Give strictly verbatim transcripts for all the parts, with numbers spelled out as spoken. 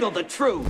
handle the truth.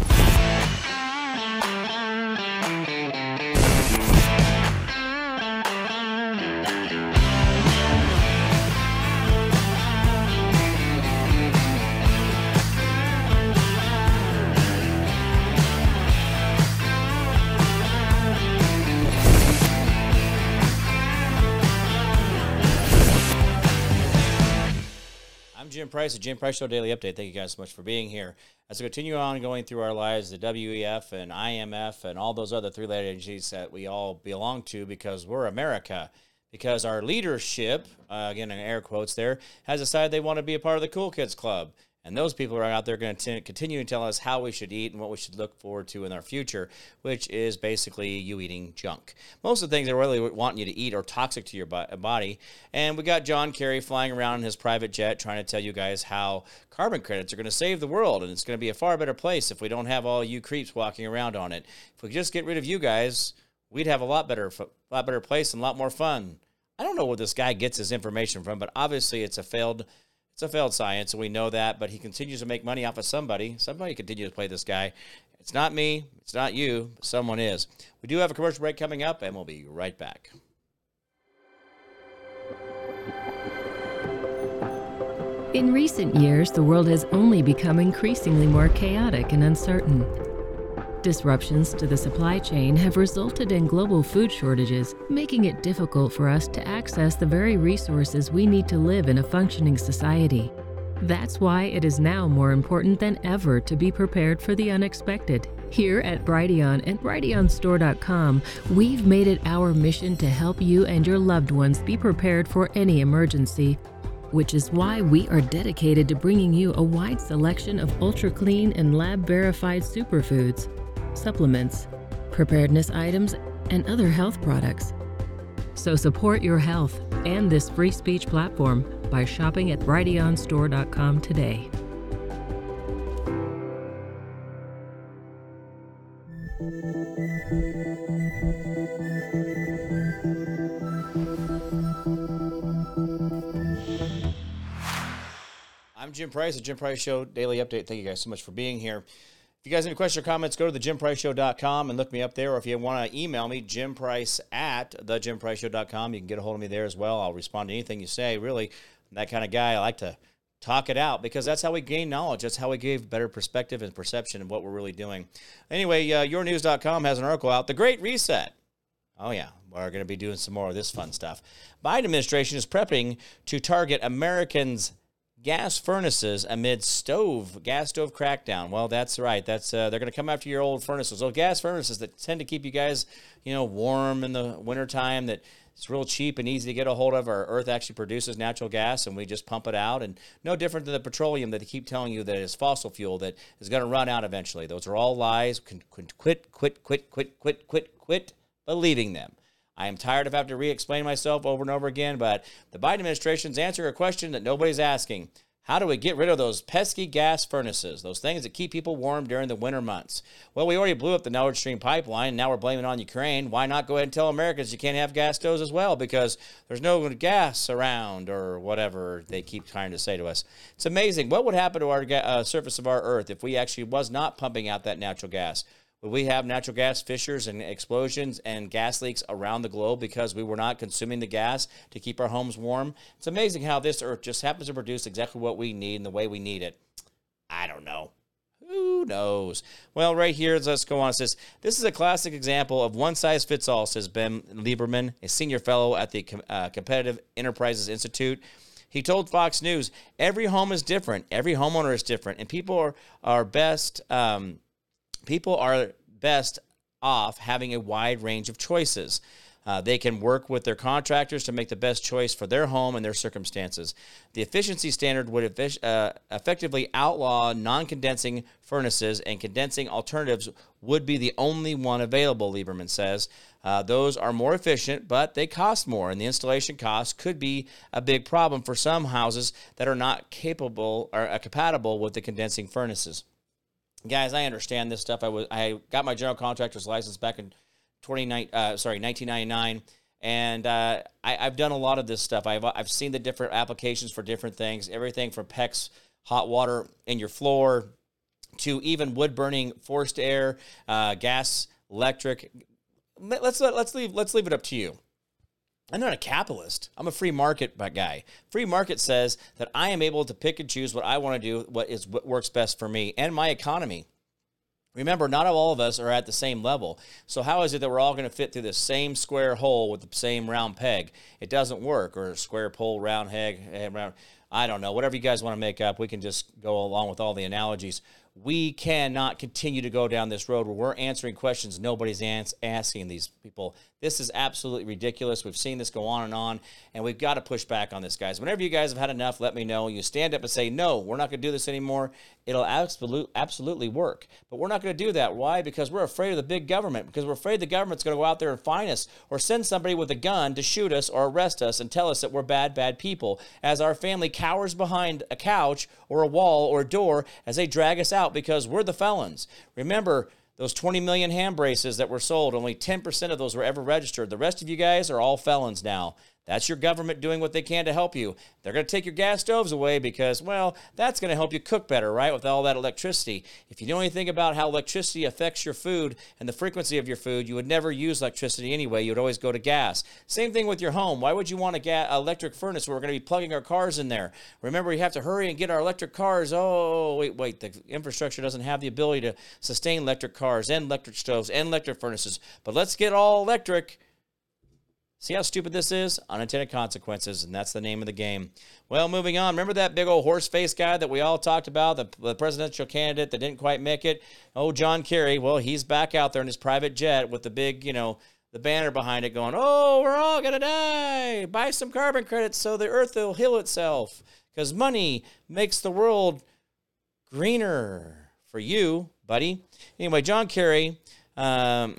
I'm Jim Price, the Jim Price Show Daily Update. Thank you guys so much for being here. As we continue on going through our lives, the W E F and I M F and all those other three-letter agencies that we all belong to because we're America, because our leadership, uh, again in air quotes there, has decided they want to be a part of the Cool Kids Club. And those people are out there going to continue to tell us how we should eat and what we should look forward to in our future, which is basically you eating junk. Most of the things they really want you to eat are toxic to your body. And we got John Kerry flying around in his private jet trying to tell you guys how carbon credits are going to save the world, and it's going to be a far better place if we don't have all you creeps walking around on it. If we could just get rid of you guys, we'd have a lot better, lot better place and a lot more fun. I don't know where this guy gets his information from, but obviously it's a failed It's a failed science, and we know that, but he continues to make money off of somebody. Somebody continues to play this guy. It's not me. It's not you. Someone is. We do have a commercial break coming up, and we'll be right back. In recent years, the world has only become increasingly more chaotic and uncertain. Disruptions to the supply chain have resulted in global food shortages, making it difficult for us to access the very resources we need to live in a functioning society. That's why it is now more important than ever to be prepared for the unexpected. Here at Brighteon and Brighteon Store dot com, we've made it our mission to help you and your loved ones be prepared for any emergency, which is why we are dedicated to bringing you a wide selection of ultra-clean and lab-verified superfoods, supplements, preparedness items, and other health products. So support your health and this free speech platform by shopping at Brighteon Store dot com today. I'm Jim Price, the Jim Price Show Daily Update. Thank you guys so much for being here. If you guys have any questions or comments, go to the jim price show dot com and look me up there. Or if you want to email me, jimprice at the jim price show dot com, you can get a hold of me there as well. I'll respond to anything you say. Really, I'm that kind of guy. I like to talk it out because that's how we gain knowledge. That's how we give better perspective and perception of what we're really doing. Anyway, uh, your news dot com has an article out, The Great Reset. Oh, yeah, we're going to be doing some more of this fun stuff. Biden administration is prepping to target Americans' gas furnaces amid stove, gas stove crackdown. Well, that's right. That's uh, they're going to come after your old furnaces. Those gas furnaces that tend to keep you guys, you know, warm in the wintertime, that it's real cheap and easy to get a hold of. Our Earth actually produces natural gas, and we just pump it out. And no different than the petroleum that they keep telling you that is fossil fuel that is going to run out eventually. Those are all lies. Quit, quit, quit, quit, quit, quit, quit, quit believing them. I am tired of having to re-explain myself over and over again, but the Biden administration's answering a question that nobody's asking. How do we get rid of those pesky gas furnaces, those things that keep people warm during the winter months? Well, we already blew up the Nord Stream pipeline, and now we're blaming it on Ukraine. Why not go ahead and tell Americans you can't have gas stoves as well because there's no gas around or whatever they keep trying to say to us? It's amazing. What would happen to our uh, surface of our Earth if we actually was not pumping out that natural gas? Would we have natural gas fissures and explosions and gas leaks around the globe because we were not consuming the gas to keep our homes warm? It's amazing how this Earth just happens to produce exactly what we need and the way we need it. I don't know. Who knows? Well, right here, let's go on. It says, this is a classic example of one size fits all, says Ben Lieberman, a senior fellow at the uh, Competitive Enterprises Institute. He told Fox News, every home is different. Every homeowner is different. And people are, are best... Um, People are best off having a wide range of choices. Uh, they can work with their contractors to make the best choice for their home and their circumstances. The efficiency standard would effic- uh, effectively outlaw non-condensing furnaces, and condensing alternatives would be the only one available, Lieberman says. Uh, those are more efficient, but they cost more, and the installation costs could be a big problem for some houses that are not capable or uh, compatible with the condensing furnaces. Guys, I understand this stuff. I was I got my general contractor's license back in twenty-nine, uh, sorry, nineteen ninety-nine, and uh, I, I've done a lot of this stuff. I've I've seen the different applications for different things, everything from PEX hot water in your floor to even wood-burning, forced air, uh, gas, electric. Let's let's leave let's leave it up to you. I'm not a capitalist. I'm a free market guy. Free market says that I am able to pick and choose what I want to do, what is what works best for me and my economy. Remember, not all of us are at the same level. So how is it that we're all going to fit through the same square hole with the same round peg? It doesn't work. Or a square pole, round peg, round. I don't know. Whatever you guys want to make up, we can just go along with all the analogies. We cannot continue to go down this road where we're answering questions nobody's ans- asking these people. This is absolutely ridiculous. We've seen this go on and on, and we've got to push back on this, guys. Whenever you guys have had enough, let me know. You stand up and say, no, we're not going to do this anymore. It'll absolute, absolutely work. But we're not going to do that. Why? Because we're afraid of the big government, because we're afraid the government's going to go out there and fine us or send somebody with a gun to shoot us or arrest us and tell us that we're bad, bad people, as our family cowers behind a couch or a wall or a door as they drag us out because we're the felons. Remember, those twenty million hand braces that were sold, only ten percent of those were ever registered. The rest of you guys are all felons now. That's your government doing what they can to help you. They're going to take your gas stoves away because, well, that's going to help you cook better, right, with all that electricity. If you know anything about how electricity affects your food and the frequency of your food, you would never use electricity anyway. You would always go to gas. Same thing with your home. Why would you want a ga- electric furnace where we're going to be plugging our cars in there? Remember, you have to hurry and get our electric cars. Oh, wait, wait. The infrastructure doesn't have the ability to sustain electric cars and electric stoves and electric furnaces. But let's get all electric. See how stupid this is? Unintended consequences, and that's the name of the game. Well, moving on. Remember that big old horse-face guy that we all talked about, the, the presidential candidate that didn't quite make it? Oh, John Kerry. Well, he's back out there in his private jet with the big, you know, the banner behind it going, oh, we're all going to die. Buy some carbon credits so the earth will heal itself because money makes the world greener for you, buddy. Anyway, John Kerry, um...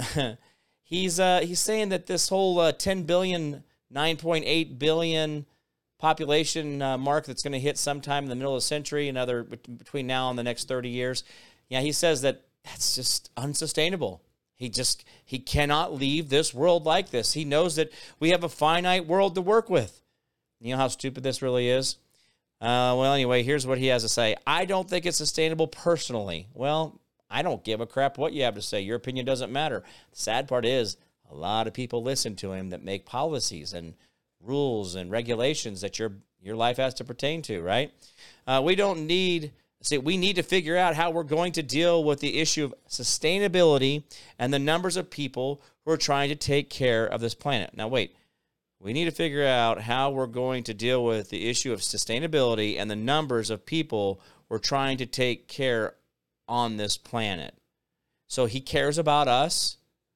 He's uh, he's saying that this whole uh, ten billion, nine point eight billion population uh, mark that's going to hit sometime in the middle of the century, another between now and the next thirty years, yeah, he says that that's just unsustainable. He just he cannot leave this world like this. He knows that we have a finite world to work with. You know how stupid this really is? Uh, well, anyway, here's what he has to say. I don't think it's sustainable personally. Well, I don't give a crap what you have to say. Your opinion doesn't matter. The sad part is a lot of people listen to him that make policies and rules and regulations that your your life has to pertain to, right? Uh, we don't need, see, we need to figure out how we're going to deal with the issue of sustainability and the numbers of people who are trying to take care of this planet. Now, wait. We need to figure out how we're going to deal with the issue of sustainability and the numbers of people who are trying to take care of on this planet. So he cares about us.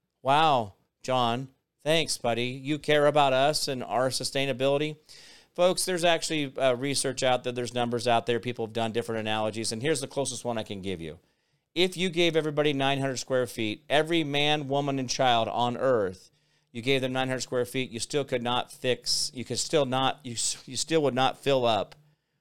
Wow, John, thanks, buddy. You care about us and our sustainability. Folks, there's actually uh, research out there. There's numbers out there. People have done different analogies, and here's the closest one I can give you. If you gave everybody nine hundred square feet, every man, woman, and child on Earth, you gave them nine hundred square feet, you still could not fix, you could still not, you, you still would not fill up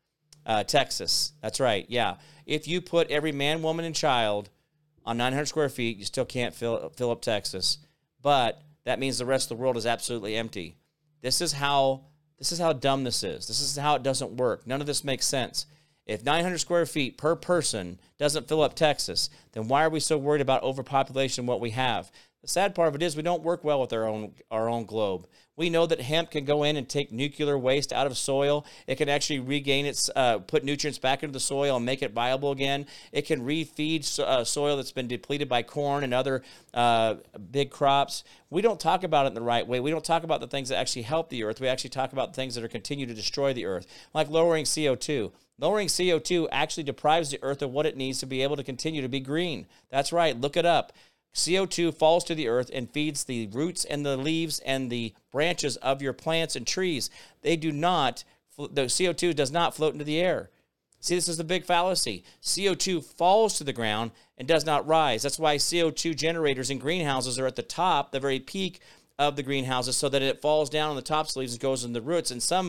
uh, Texas. That's right, yeah. If you put every man, woman, and child on nine hundred square feet, you still can't fill, fill up Texas. But that means the rest of the world is absolutely empty. This is how this is how dumb this is. This is how it doesn't work. None of this makes sense. If nine hundred square feet per person doesn't fill up Texas, then why are we so worried about overpopulation, what we have? The sad part of it is we don't work well with our own our own globe. We know that hemp can go in and take nuclear waste out of soil. It can actually regain its, uh, put nutrients back into the soil and make it viable again. It can refeed so, uh, soil that's been depleted by corn and other uh, big crops. We don't talk about it in the right way. We don't talk about the things that actually help the earth. We actually talk about things that are continue to destroy the earth, like lowering C O two. Lowering C O two actually deprives the earth of what it needs to be able to continue to be green. That's right. Look it up. C O two falls to the earth and feeds the roots and the leaves and the branches of your plants and trees. They do not, the C O two does not float into the air. See, this is the big fallacy. C O two falls to the ground and does not rise. That's why C O two generators in greenhouses are at the top, the very peak of the greenhouses, so that it falls down on the top leaves and goes in the roots. And some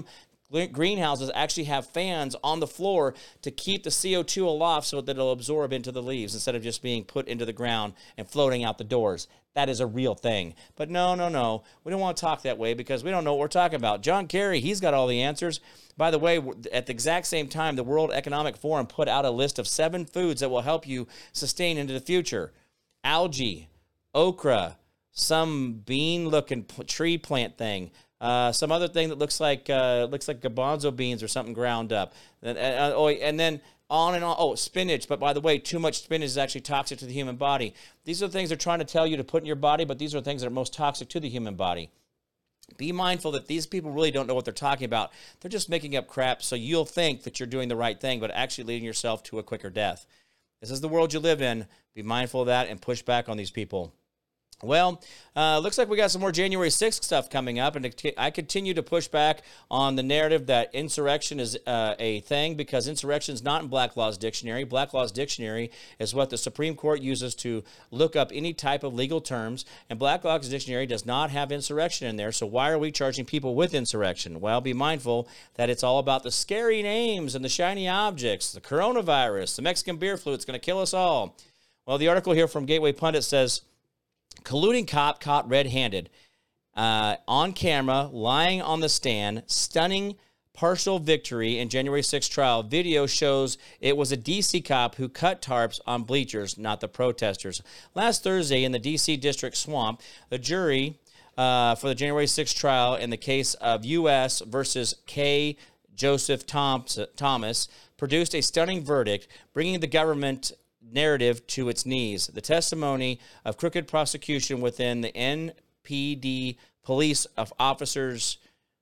greenhouses actually have fans on the floor to keep the C O two aloft so that it'll absorb into the leaves instead of just being put into the ground and floating out the doors. That is a real thing. But no, no, no. We don't want to talk that way because we don't know what we're talking about. John Kerry, he's got all the answers. By the way, at the exact same time, the World Economic Forum put out a list of seven foods that will help you sustain into the future. Algae, okra, some bean-looking tree plant thing, uh, some other thing that looks like uh, looks like garbanzo beans or something ground up. And, uh, oh, and then on and on. Oh, spinach. But by the way, too much spinach is actually toxic to the human body. These are the things they're trying to tell you to put in your body, but these are the things that are most toxic to the human body. Be mindful that these people really don't know what they're talking about. They're just making up crap so you'll think that you're doing the right thing, but actually leading yourself to a quicker death. This is the world you live in. Be mindful of that and push back on these people. Well, uh, looks like we got some more January sixth stuff coming up, and I continue to push back on the narrative that insurrection is uh, a thing because insurrection is not in Black Law's dictionary. Black Law's dictionary is what the Supreme Court uses to look up any type of legal terms, and Black Law's dictionary does not have insurrection in there, so why are we charging people with insurrection? Well, be mindful that it's all about the scary names and the shiny objects, the coronavirus, the Mexican beer flu, it's going to kill us all. Well, the article here from Gateway Pundit says, colluding cop caught red-handed, uh, on camera, lying on the stand, stunning partial victory in January sixth trial. Video shows it was a D C cop who cut tarps on bleachers, not the protesters. Last Thursday in the D C district swamp, the jury uh, for the January sixth trial in the case of U S versus K. Joseph Thomas produced a stunning verdict, bringing the government narrative to its knees. The testimony of crooked prosecution within the N P D police of officers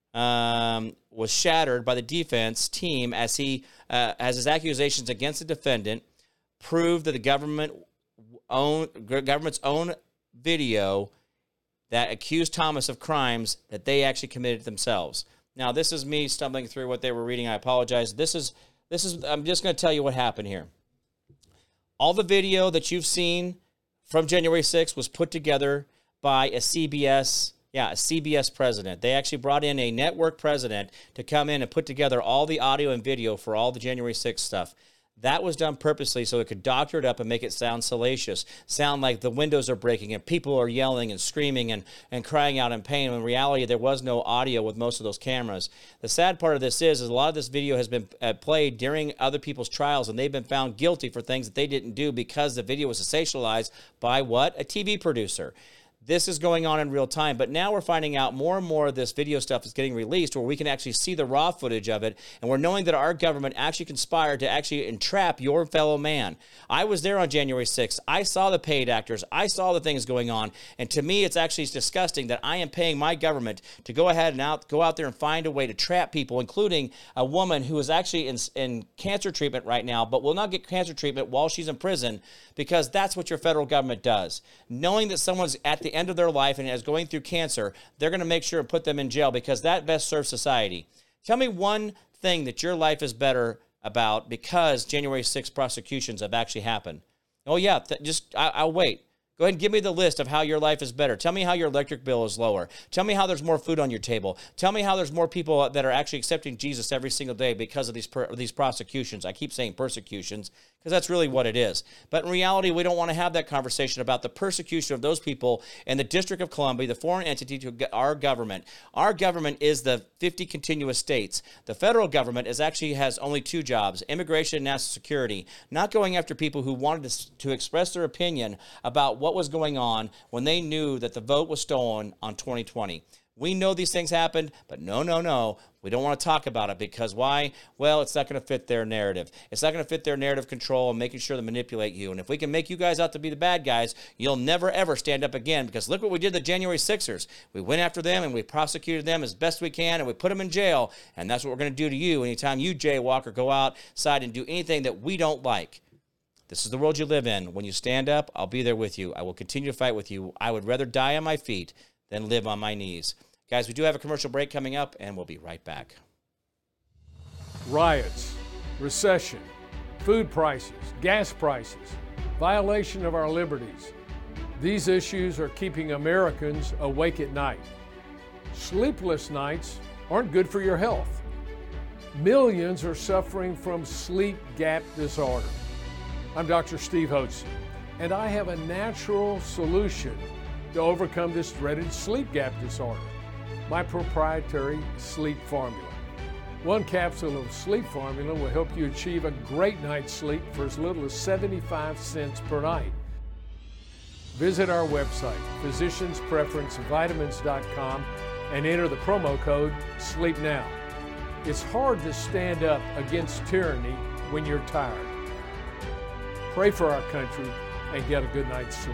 um, was shattered by the defense team as he uh, as his accusations against the defendant proved that the government own government's own video that accused Thomas of crimes that they actually committed themselves. Now, this is me stumbling through what they were reading. I apologize. This is this is I'm just going to tell you what happened here. All the video that you've seen from January sixth was put together by a C B S, yeah, a C B S president. They actually brought in a network president to come in and put together all the audio and video for all the January sixth stuff. That was done purposely so it could doctor it up and make it sound salacious, sound like the windows are breaking and people are yelling and screaming and, and crying out in pain. When in reality, there was no audio with most of those cameras. The sad part of this is, is a lot of this video has been uh, played during other people's trials, and they've been found guilty for things that they didn't do because the video was sensationalized by what? A T V producer. This is going on in real time, but now we're finding out more and more of this video stuff is getting released where we can actually see the raw footage of it, and we're knowing that our government actually conspired to actually entrap your fellow man. I was there on January sixth. I saw the paid actors. I saw the things going on, and to me, it's actually disgusting that I am paying my government to go ahead and out, go out there and find a way to trap people, including a woman who is actually in, in cancer treatment right now, but will not get cancer treatment while she's in prison because that's what your federal government does. Knowing that someone's at the end of their life and is going through cancer, they're going to make sure and put them in jail because that best serves society. Tell me one thing that your life is better about because January sixth prosecutions have actually happened. Oh, yeah, th- just I- I'll wait. Go ahead and give me the list of how your life is better. Tell me how your electric bill is lower. Tell me how there's more food on your table. Tell me how there's more people that are actually accepting Jesus every single day because of these per- these prosecutions. I keep saying persecutions because that's really what it is. But in reality, we don't want to have that conversation about the persecution of those people in the District of Columbia, the foreign entity to our government. Our government is the fifty continuous states. The federal government is actually has only two jobs, immigration and national security, not going after people who wanted to, to express their opinion about what was going on when they knew that the vote was stolen on twenty twenty. We know these things happened, but no, no, no. We don't want to talk about it because why? Well, it's not going to fit their narrative. It's not going to fit their narrative control and making sure to manipulate you. And if we can make you guys out to be the bad guys, you'll never, ever stand up again because look what we did to the January sixers. We went after them and we prosecuted them as best we can and we put them in jail. And that's what we're going to do to you anytime you jaywalk or go outside and do anything that we don't like. This is the world you live in. When you stand up, I'll be there with you. I will continue to fight with you. I would rather die on my feet than live on my knees. Guys, we do have a commercial break coming up, and we'll be right back. Riots, recession, food prices, gas prices, violation of our liberties. These issues are keeping Americans awake at night. Sleepless nights aren't good for your health. Millions are suffering from sleep gap disorder. I'm Doctor Steve Hodson, and I have a natural solution to overcome this dreaded sleep gap disorder. My proprietary sleep formula. One capsule of sleep formula will help you achieve a great night's sleep for as little as seventy-five cents per night. Visit our website, physicians preference vitamins dot com, and enter the promo code SLEEPNOW. It's hard to stand up against tyranny when you're tired. Pray for our country and get a good night's sleep.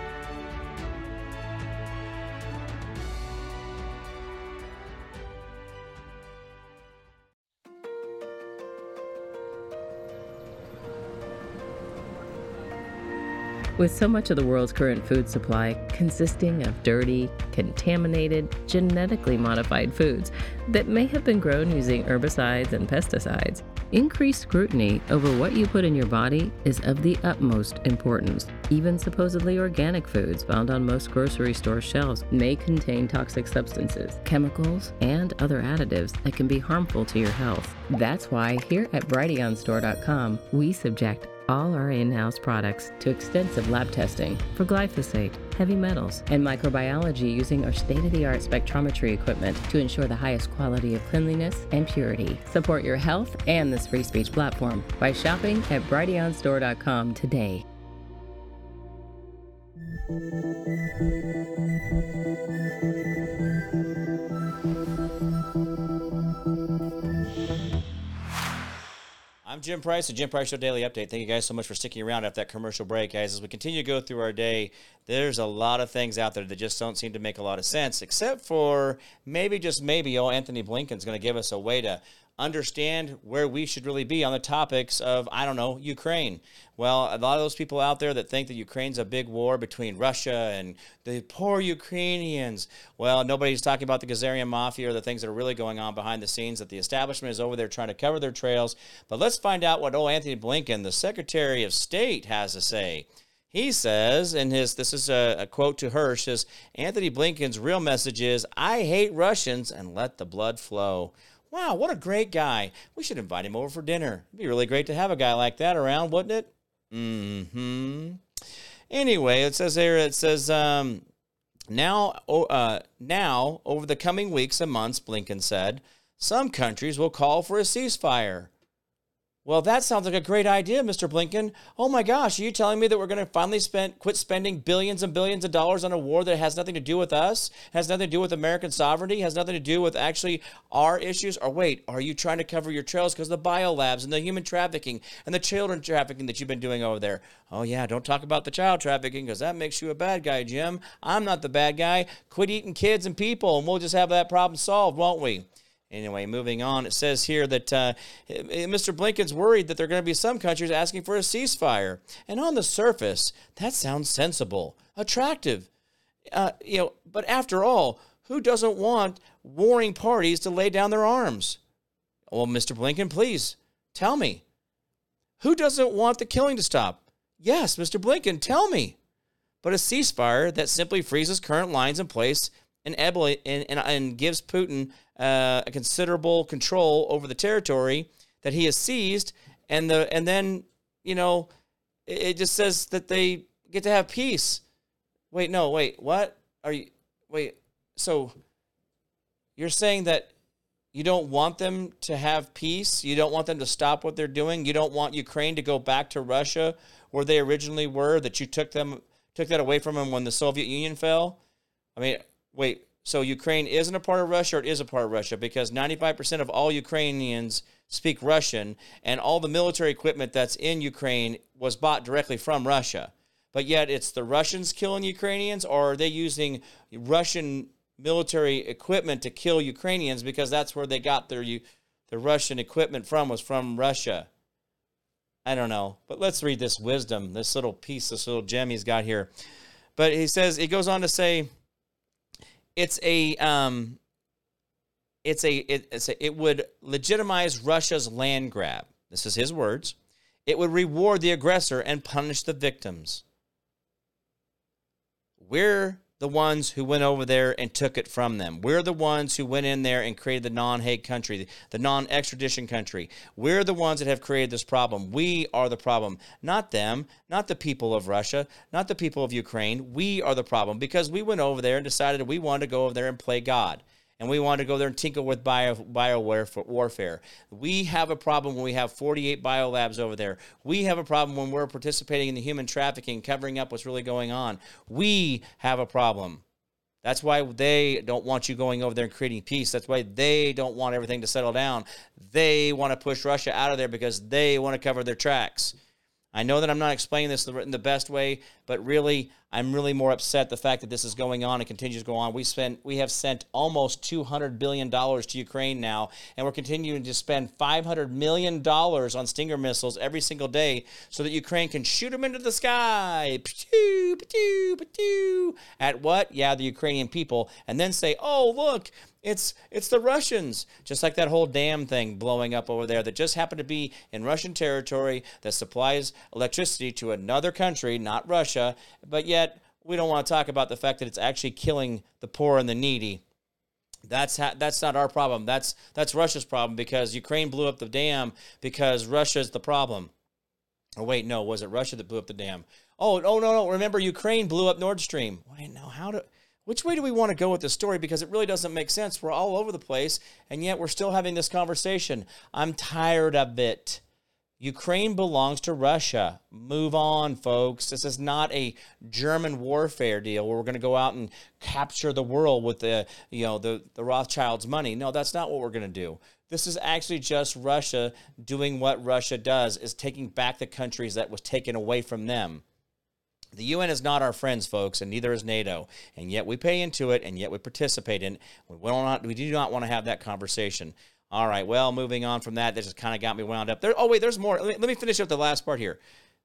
With so much of the world's current food supply consisting of dirty, contaminated, genetically modified foods that may have been grown using herbicides and pesticides, increased scrutiny over what you put in your body is of the utmost importance. Even supposedly organic foods found on most grocery store shelves may contain toxic substances, chemicals, and other additives that can be harmful to your health. That's why here at Brighteon Store dot com, we subject all our in-house products to extensive lab testing for glyphosate, heavy metals, and microbiology using our state-of-the-art spectrometry equipment to ensure the highest quality of cleanliness and purity. Support your health and this free speech platform by shopping at Brighteon Store dot com today. I'm Jim Price, the Jim Price Show Daily Update. Thank you guys so much for sticking around after that commercial break, guys. As we continue to go through our day, there's a lot of things out there that just don't seem to make a lot of sense, except for maybe, just maybe, oh, Anthony Blinken's going to give us a way to understand where we should really be on the topics of, I don't know, Ukraine. Well, a lot of those people out there that think that Ukraine's a big war between Russia and the poor Ukrainians. Well, nobody's talking about the Khazarian Mafia or the things that are really going on behind the scenes, that the establishment is over there trying to cover their trails. But let's find out what old Anthony Blinken, the Secretary of State, has to say. He says, in his, this is a, a quote to Hirsch, says, Anthony Blinken's real message is, I hate Russians and let the blood flow. Wow, what a great guy. We should invite him over for dinner. It'd be really great to have a guy like that around, wouldn't it? Mm-hmm. Anyway, it says here, it says, um, now, uh, now, over the coming weeks and months, Blinken said, some countries will call for a ceasefire. Well, that sounds like a great idea, Mister Blinken. Oh my gosh, are you telling me that we're going to finally spend, quit spending billions and billions of dollars on a war that has nothing to do with us, has nothing to do with American sovereignty, has nothing to do with actually our issues? Or wait, are you trying to cover your trails because of the biolabs and the human trafficking and the children trafficking that you've been doing over there? Oh yeah, don't talk about the child trafficking because that makes you a bad guy, Jim. I'm not the bad guy. Quit eating kids and people and we'll just have that problem solved, won't we? Anyway, moving on, it says here that uh, Mister Blinken's worried that there are going to be some countries asking for a ceasefire. And on the surface, that sounds sensible, attractive. Uh, you know, but after all, who doesn't want warring parties to lay down their arms? Well, Mister Blinken, please tell me. Who doesn't want the killing to stop? Yes, Mister Blinken, tell me. But a ceasefire that simply freezes current lines in place and, and, and, and gives Putin Uh, a considerable control over the territory that he has seized, and the and then you know it, it just says that they get to have peace. Wait, no, wait, what are you? Wait, so you're saying that you don't want them to have peace? You don't want them to stop what they're doing? You don't want Ukraine to go back to Russia where they originally were? That you took them took that away from them when the Soviet Union fell? I mean, wait. So Ukraine isn't a part of Russia, or it is a part of Russia? Because ninety-five percent of all Ukrainians speak Russian, and all the military equipment that's in Ukraine was bought directly from Russia. But yet it's the Russians killing Ukrainians, or are they using Russian military equipment to kill Ukrainians because that's where they got their, their Russian equipment from, was from Russia? I don't know. But let's read this wisdom, this little piece, this little gem he's got here. But he says, he goes on to say, It's a, um, it's a, it, it's a, it would legitimize Russia's land grab. This is his words. It would reward the aggressor and punish the victims. We're the ones who went over there and took it from them. We're the ones who went in there and created the non-Hague country, the non-extradition country. We're the ones that have created this problem. We are the problem, not them, not the people of Russia, not the people of Ukraine. We are the problem because we went over there and decided we wanted to go over there and play God. And we wanted to go there and tinker with bio, bio warfare. We have a problem when we have forty-eight biolabs over there. We have a problem when we're participating in the human trafficking, covering up what's really going on. We have a problem. That's why they don't want you going over there and creating peace. That's why they don't want everything to settle down. They want to push Russia out of there because they want to cover their tracks. I know that I'm not explaining this in the best way, but really, I'm really more upset the fact that this is going on and continues to go on. We spent, we have sent almost two hundred billion dollars to Ukraine now, and we're continuing to spend five hundred million dollars on Stinger missiles every single day so that Ukraine can shoot them into the sky. Pa-choo, pa-choo, pa-choo. At what? Yeah, the Ukrainian people. And then say, oh, look, It's it's the Russians, just like that whole dam thing blowing up over there that just happened to be in Russian territory that supplies electricity to another country, not Russia, but yet we don't want to talk about the fact that it's actually killing the poor and the needy. That's ha- that's not our problem. That's that's Russia's problem because Ukraine blew up the dam because Russia's the problem. Or wait, no, was it Russia that blew up the dam? Oh, oh no, no, remember Ukraine blew up Nord Stream. Wait, no, how do... Which way do we want to go with this story? Because it really doesn't make sense. We're all over the place, and yet we're still having this conversation. I'm tired of it. Ukraine belongs to Russia. Move on, folks. This is not a German warfare deal where we're going to go out and capture the world with the, you know, the, the Rothschilds' money. No, that's not what we're going to do. This is actually just Russia doing what Russia does, is taking back the countries that was taken away from them. The U N is not our friends, folks, and neither is NATO. And yet we pay into it, and yet we participate in it. We, will not, we do not want to have that conversation. All right, well, moving on from that, that just kind of got me wound up. There, oh, wait, there's more. Let me, let me finish up the last part here.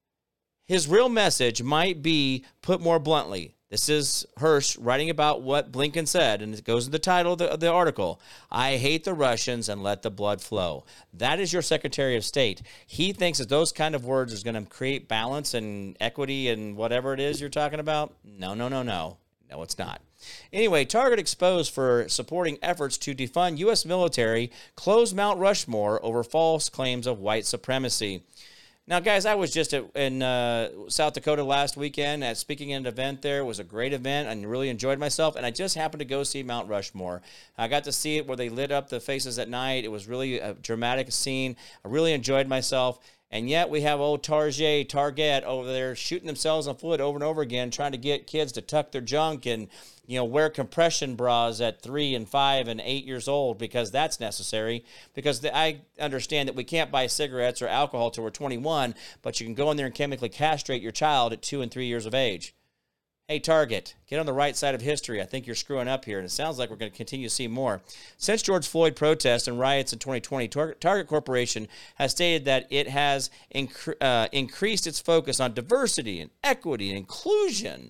His real message might be, put more bluntly, this is Hirsch writing about what Blinken said, and it goes in the title of the, of the article. I hate the Russians and let the blood flow. That is your Secretary of State. He thinks that those kind of words is going to create balance and equity and whatever it is you're talking about. No, no, no, no. No, it's not. Anyway, Target exposed for supporting efforts to defund U S military, close Mount Rushmore over false claims of white supremacy. Now, guys, I was just at, in uh, South Dakota last weekend at speaking at an event there. It was a great event and really enjoyed myself, and I just happened to go see Mount Rushmore. I got to see it where they lit up the faces at night. It was really a dramatic scene. I really enjoyed myself, and yet we have old Target, Target over there shooting themselves on foot over and over again, trying to get kids to tuck their junk and, you know, wear compression bras at three and five and eight years old because that's necessary. Because the, I understand that we can't buy cigarettes or alcohol till we're twenty-one, but you can go in there and chemically castrate your child at two and three years of age. Hey, Target, get on the right side of history. I think you're screwing up here, and it sounds like we're going to continue to see more. Since George Floyd protests and riots in twenty twenty, Tar- Target Corporation has stated that it has inc- uh, increased its focus on diversity and equity and inclusion.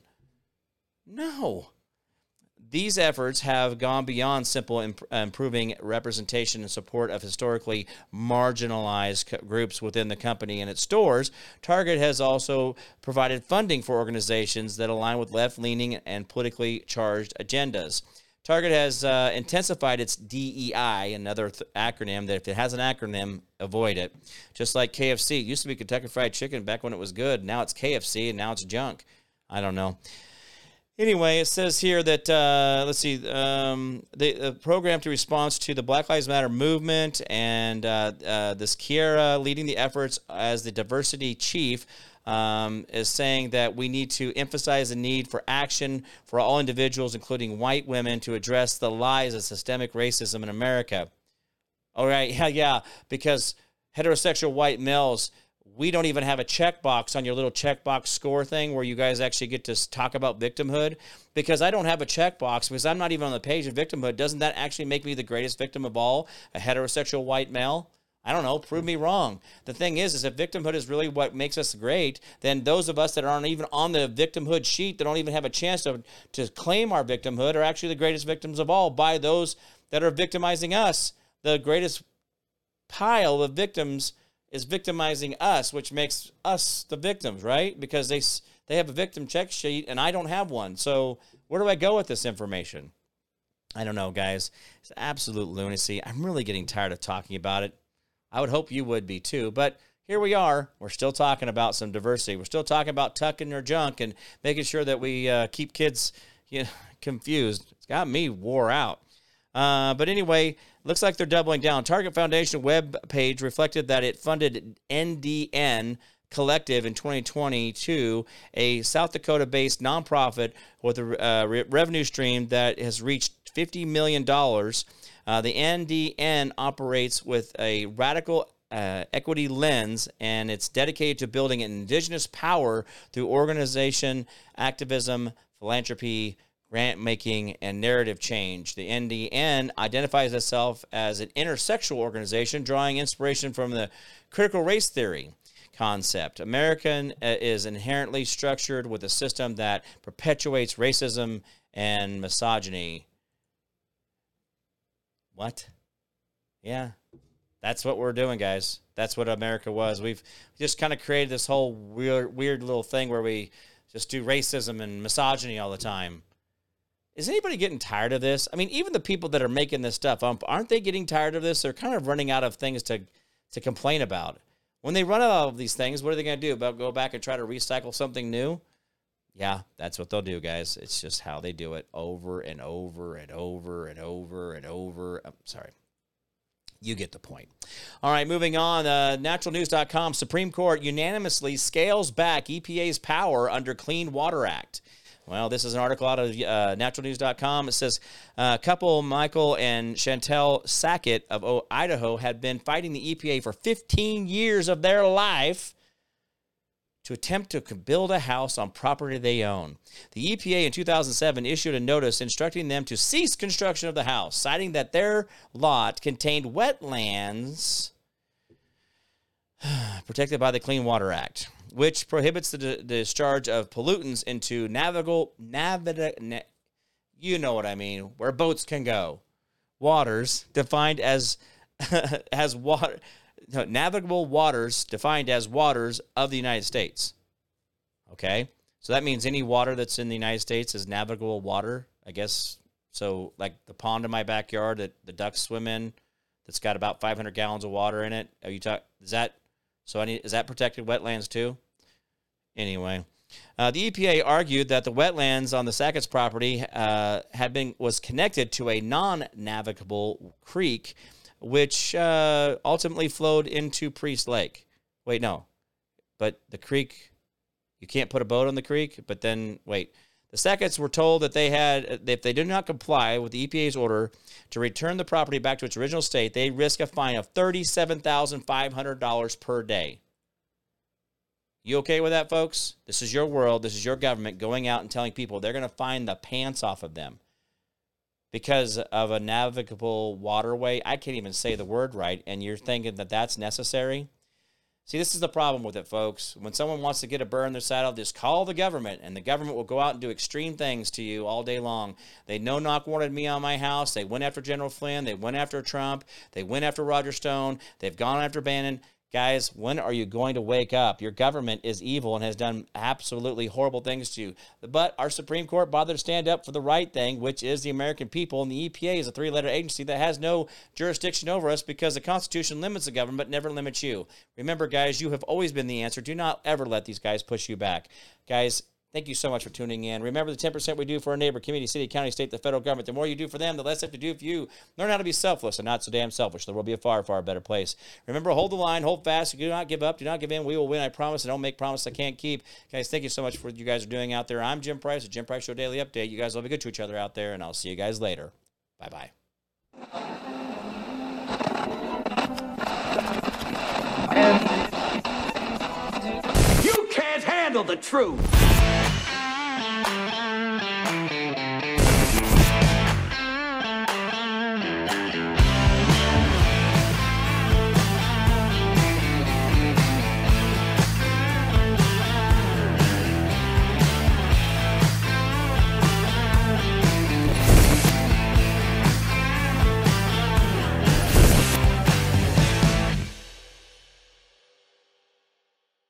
No. These efforts have gone beyond simple imp- improving representation and support of historically marginalized co- groups within the company and its stores. Target has also provided funding for organizations that align with left-leaning and politically charged agendas. Target has uh, intensified its D E I, another th- acronym that if it has an acronym, avoid it. Just like K F C. It used to be Kentucky Fried Chicken back when it was good. Now it's K F C, and now it's junk. I don't know. Anyway, it says here that, uh, let's see, um, the, the program to response to the Black Lives Matter movement and uh, uh, this Kiera leading the efforts as the diversity chief um, is saying that we need to emphasize the need for action for all individuals, including white women, to address the lies of systemic racism in America. All right, yeah, yeah, because heterosexual white males, we don't even have a checkbox on your little checkbox score thing where you guys actually get to talk about victimhood. Because I don't have a checkbox because I'm not even on the page of victimhood. Doesn't that actually make me the greatest victim of all, a heterosexual white male? I don't know. Prove me wrong. The thing is, is if victimhood is really what makes us great, then those of us that aren't even on the victimhood sheet, that don't even have a chance to, to claim our victimhood, are actually the greatest victims of all by those that are victimizing us. The greatest pile of victims is victimizing us, which makes us the victims, right? Because they they have a victim check sheet, and I don't have one. So where do I go with this information? I don't know, guys. It's absolute lunacy. I'm really getting tired of talking about it. I would hope you would be too, but here we are. We're still talking about some diversity. We're still talking about tucking their junk and making sure that we uh, keep kids you know, confused. It's got me wore out. Uh, but anyway, looks like they're doubling down. Target Foundation web page reflected that it funded N D N Collective in twenty twenty-two, a South Dakota-based nonprofit with a uh, re- revenue stream that has reached fifty million dollars. Uh, the N D N operates with a radical uh, equity lens, and it's dedicated to building an indigenous power through organization, activism, philanthropy, grant-making, and narrative change. The N D N identifies itself as an intersectional organization, drawing inspiration from the critical race theory concept. American uh, is inherently structured with a system that perpetuates racism and misogyny. What? Yeah, that's what we're doing, guys. That's what America was. We've just kind of created this whole weird, weird little thing where we just do racism and misogyny all the time. Is anybody getting tired of this? I mean, even the people that are making this stuff up, aren't they getting tired of this? They're kind of running out of things to, to complain about. When they run out of these things, what are they going to do? About go back and try to recycle something new? Yeah, that's what they'll do, guys. It's just how they do it over and over and over and over and over. I'm sorry. You get the point. All right, moving on. Uh, natural news dot com, Supreme Court unanimously scales back E P A's power under Clean Water Act. Well, this is an article out of uh, natural news dot com. It says, uh, couple Michael and Chantel Sackett of o- Idaho had been fighting the E P A for fifteen years of their life to attempt to build a house on property they own. The E P A in two thousand seven issued a notice instructing them to cease construction of the house, citing that their lot contained wetlands protected by the Clean Water Act, which prohibits the d- discharge of pollutants into navigable, navig- na- you know what I mean, where boats can go. Waters defined as as water, no, navigable waters defined as waters of the United States. Okay, so that means any water that's in the United States is navigable water, I guess. So, like the pond in my backyard that the ducks swim in, that's got about five hundred gallons of water in it. Are you talk? Is that so? Any is that protected wetlands too? Anyway, uh, the E P A argued that the wetlands on the Sackett's property uh, had been was connected to a non-navigable creek, which uh, ultimately flowed into Priest Lake. Wait, no, but the creek, you can't put a boat on the creek. But then, wait, the Sacketts were told that they had, if they did not comply with the E P A's order to return the property back to its original state, they risk a fine of thirty-seven thousand five hundred dollars per day. You okay with that, folks? This is your world. This is your government going out and telling people they're going to fine the pants off of them because of a navigable waterway. I can't even say the word right, and you're thinking that that's necessary? See, this is the problem with it, folks. When someone wants to get a burr in their saddle, just call the government, and the government will go out and do extreme things to you all day long. They no-knock warranted me on my house. They went after General Flynn. They went after Trump. They went after Roger Stone. They've gone after Bannon. Guys, when are you going to wake up? Your government is evil and has done absolutely horrible things to you. But our Supreme Court bothered to stand up for the right thing, which is the American people, and the E P A is a three-letter agency that has no jurisdiction over us because the Constitution limits the government, but never limits you. Remember, guys, you have always been the answer. Do not ever let these guys push you back. Guys, thank you so much for tuning in. Remember the ten percent we do for our neighbor, community, city, county, state, the federal government. The more you do for them, the less they have to do for you. Learn how to be selfless and not so damn selfish. The world will be a far, far better place. Remember, hold the line, hold fast. Do not give up. Do not give in. We will win, I promise. And don't make promises I can't keep. Guys, thank you so much for what you guys are doing out there. I'm Jim Price, the Jim Price Show Daily Update. You guys will be good to each other out there, and I'll see you guys later. Bye-bye. You can't handle the truth.